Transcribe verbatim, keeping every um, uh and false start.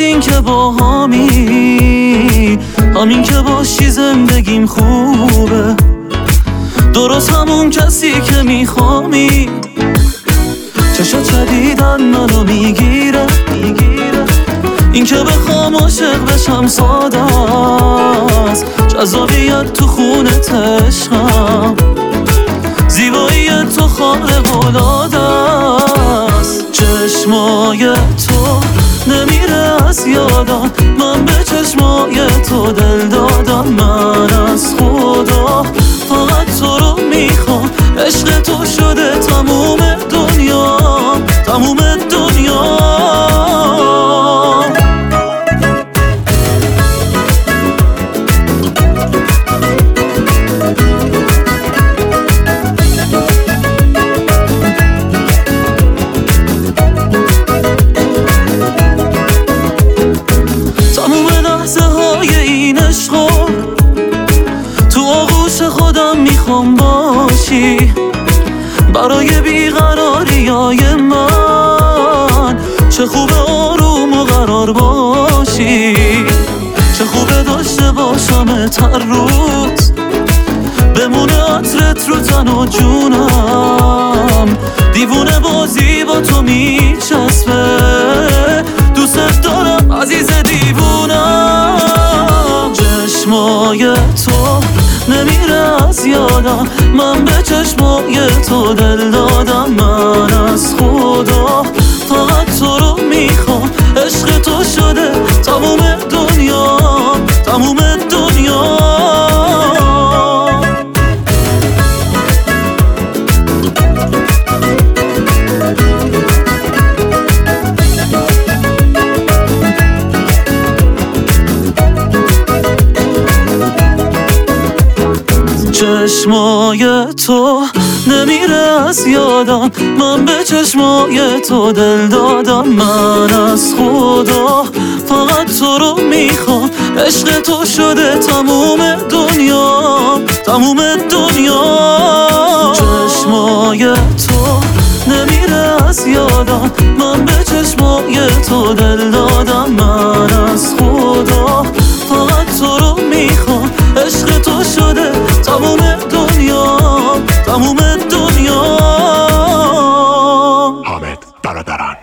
این که با همی، همین که باشی زندگیم خوبه، درست همون کسی که میخوامی. چشات شدیدن منو میگیره، این که بخوام عاشق بشم ساده است، جذابیت تو خونت عشقم، زیبایی تو خارق العاده است. چشمای تو نمیره از یادم، من به چشمای تو دل دادم. من از خدا فقط تو رو میخوام، عشق تو شده تموم دنیا، تموم دنیا. میخوام باشی برای بیقراریای من، چه خوبه آروم و قرار باشی، چه خوبه داشته باشمت هر روز، بمونه عطرت رو تن و جونم، دیوونه بازی با تو میچسبه، دوست دارم عزیز دیوونم. چشمای تو نمیره از یادم، من به چشمای تو دل دادم. من از خدا فقط تو رو میخوام، عشق تو شده تموم دنیا، تموم دنیا. چشمای تو نمیره از یادم، من به چشمای تو دل دادم. من از خدا فقط تو رو میخوام، عشق تو شده تموم دنیا، تموم دنیا. چشمای تو نمیره از یادم، من به چشمای تو دل دادم. من از خدا فقط تو رو میخوام، عشق تو شده تموم دنیا، تموم دنیا. حامد برادران.